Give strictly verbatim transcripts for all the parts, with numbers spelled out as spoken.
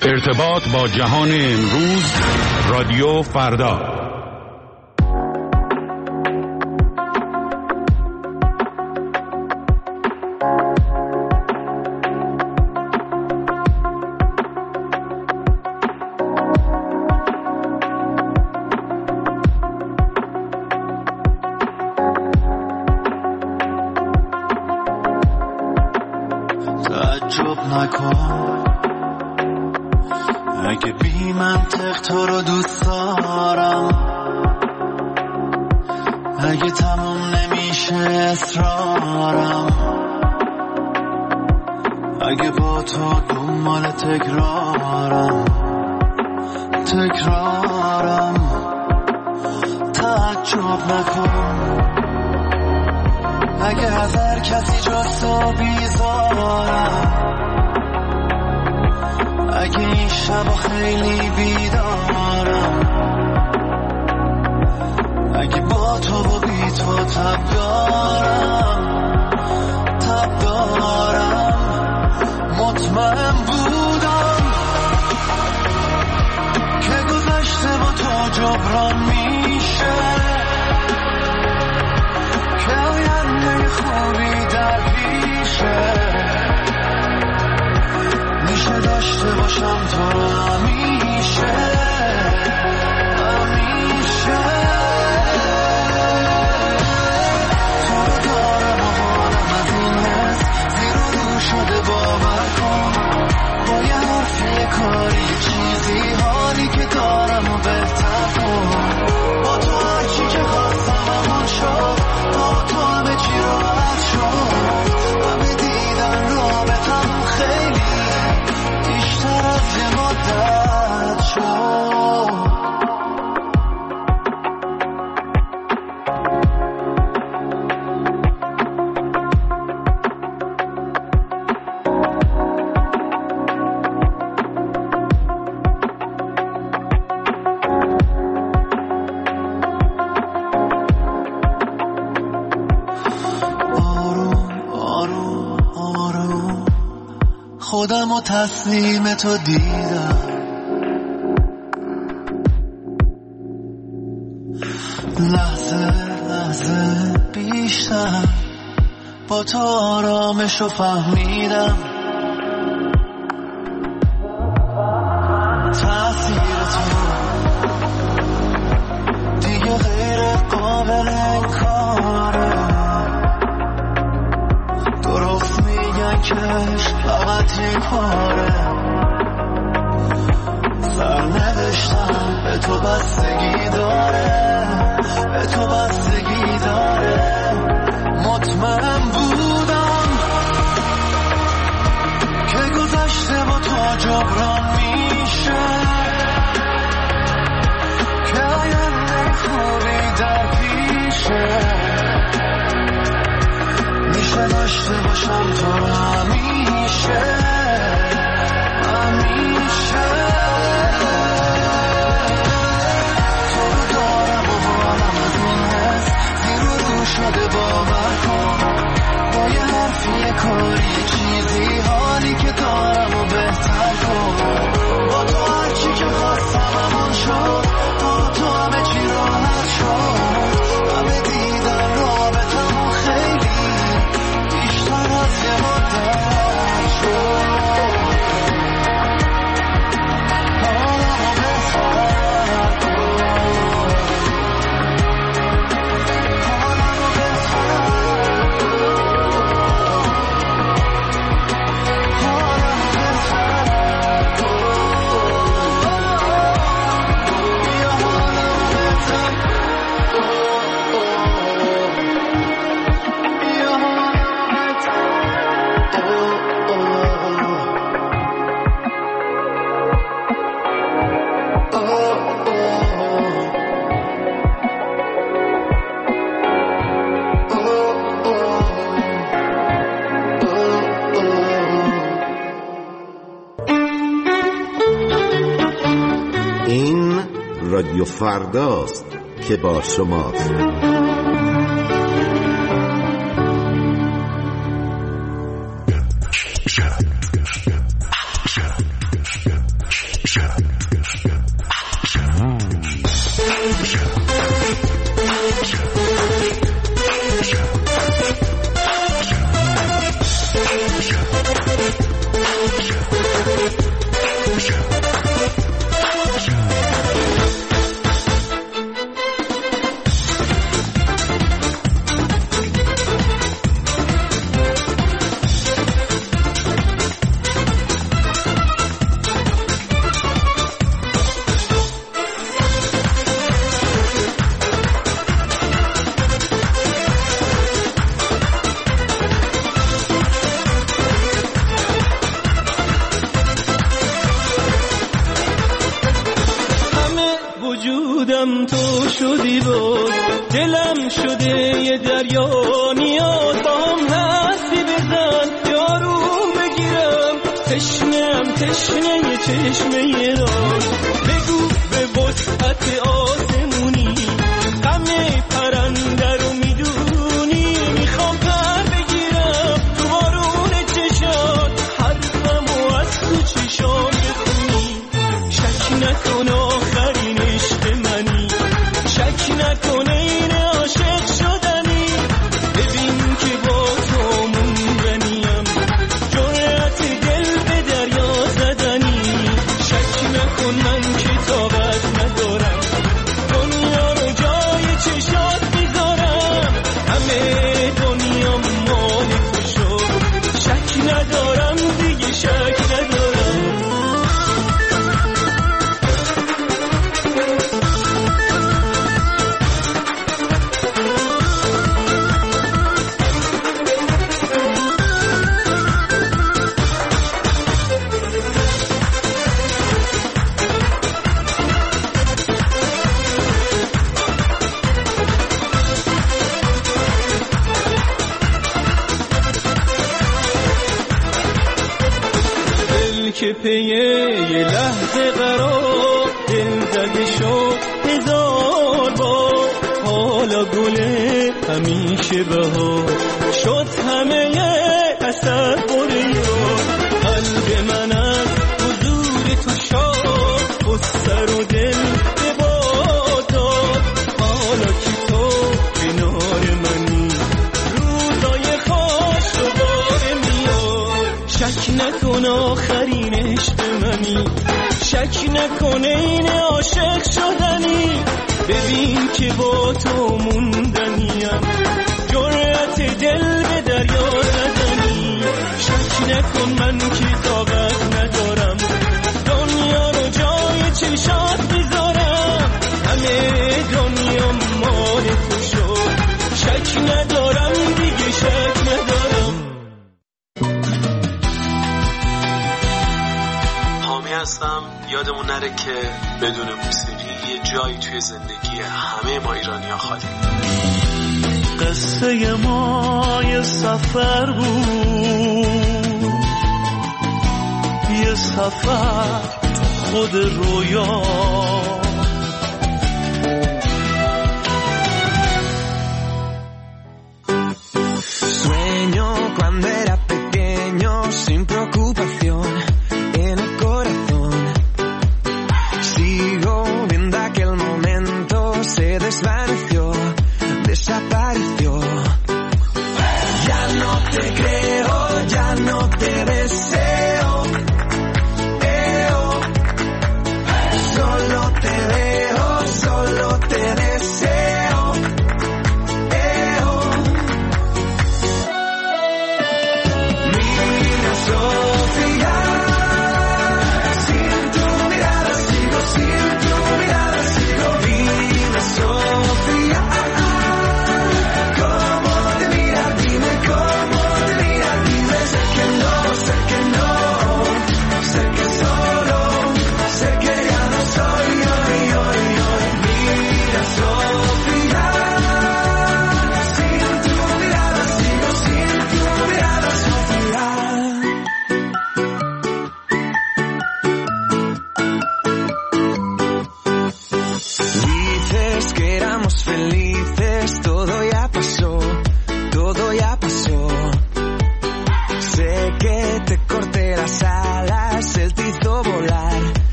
ارتباط با جهان امروز، رادیو فردا. تعجب نکن اگه بی منطق تو رو دوست دارم، اگه تموم نمیشه اصرارم، اگه با تو دنبال تکرارم تکرارم تعجب نکن اگه از هر کسی جز تو بیزارم، اگه این شبا خیلی بیدارم، اگه با تو و بی تو تب دارم تب دارم. مطمئن بودم که گذشته با تو جبران میشه، که آینده خوبی در پیشه، میشه داشته باشم تو رو همیشه همیشه. تو رو دارم و حالم از این حس زیر و رو شده، باور کن با یه حرف یه کاری چیزی حالی که دارم و بهتر کن. با تو هرچی که خواستم همون شد، با تو همه چی راحت شد، همه دیدن رابطم خیلی بیشتر از یه مدت شد. خودم و تسلیم تو دیدم، لحظه لحظه بیشتر با تو آرامش رو فهمیدم. تأثیر تو دیگه غیر قابل انکاره، درست میگن که فقط یک پاره، سرنوشتم به تو بستگی داره، به تو بستگی داره. مطمئن بودم که گذشته با تو جبران میشه، که آینده خوبی در پیشه، میشه داشته باشم تو رو همیشه همیشه. تو رو دارم و حالم از این حس زیر و رو شده، باور کن با یه حرف یه کاری چیزی حالی که دارم و بهتر کن. با تو هرچی که خواستم همون شد، با تو همه چی راحت شد، همه دیدن رابطم خیلی بیشتر از یه مدت شد. حالمو بهتر کن، حالمو بهتر کن، حالمو بهتر کن، بیا حالمو بهتر کن، بیا حالمو بهتر این رادیو فرداست که با شماست. بودم تو شدی بود، دلم شده یه دریا نیاز با هم حرفی بزن یارو بگیرم، تشنم تشنه یه چشمه راز، بگو به وسعت آسمونی غم پرنده رو میدونی، میخوام پر بگیرم تو بارون چشات حرفمو از تو چشام بخونی، شک نکن آخرین عشق منی، شک نکن این عاشق شدنی، ببین که با تو موندنیم، جرأت دل به دریا زدنی، شک نکن من که طاقت ندارم دنیا رو جای چشات میذارم، همه دنیا مال تو شد، شک ندارم دیگه شک ندارم. که پیه یه لحظه قرار دل زده شد هزار بار، حالا گله همیشه بهار شد همه اثر بریار، قلب من از حضور تو شاد و سر و دل به باد داد، حالا که تو کنار منی روزای خوش دوباره میاد، شک نکن آخرین عشق منی، شک نکن این عاشق شدنی، ببین که با تو موندنیم، جرأت دل به دریا زدنی، شک نکن من که طاقت ندارم دنیا رو جای چشات میذارم، همه دنیا مال تو شد، شک ندارم دیگه شک ندارم. هستم. یادمون نره که بدون موسیقی یه جایی توی زندگی همه ما ایرانی‌ها خالی. قصه ما یه سفر بود، یه سفر خود رویا، sueño cuando era pequeño sin preocupación en el corazón, sigo viendo aquel momento, se desvaneció, desapareció, ya no te creo, ya no te deseo, eh, oh. Solo te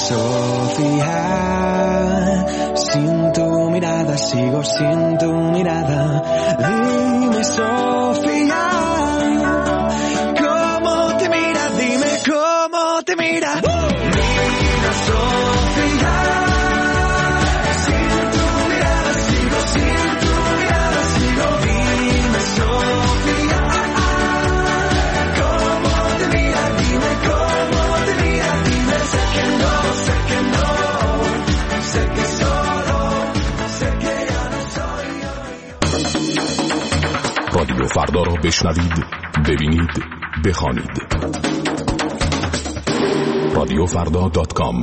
Sofía, sin tu mirada sigo sin tu mirada. Dime, Sofía, ¿cómo te mira? Dime cómo te mira. Mira, Sofía, sin tu mirada sigo, sin tu mirada sigo. Dime, Sofía, ¿cómo te mira? Dime cómo te mira. Dime, sé que no, sé que no, sé que solo, sé que ya no soy yo. رادیو فردا را بشنوید، ببینید، بخوانید. رادیو فردا دات کام.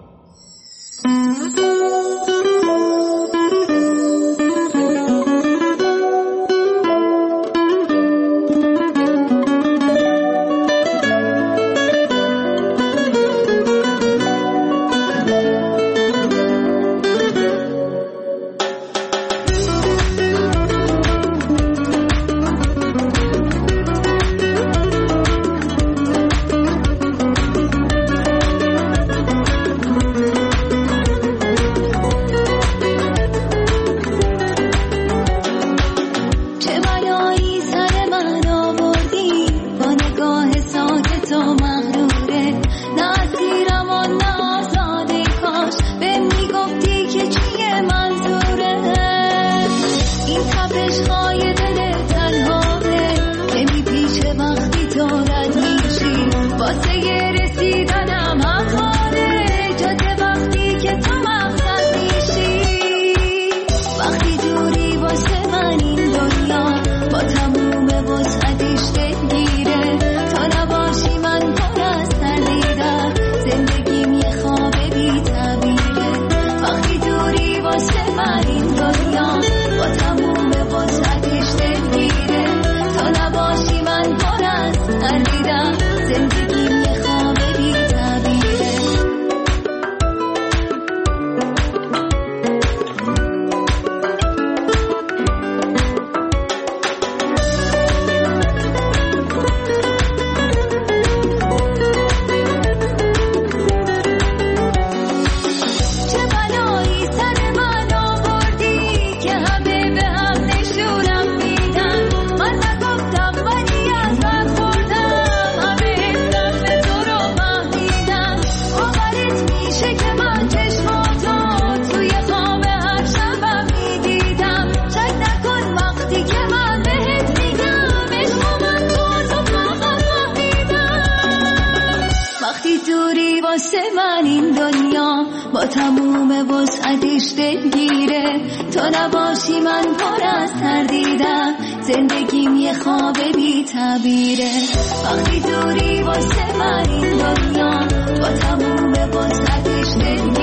با تموم وسعتش دلگیره. تو نباشی من پر از تردیدم، زندگیم یه خواب بی تعبیره. وقتی دوری واسه من این دنیا با تموم وسعتش دلگیره.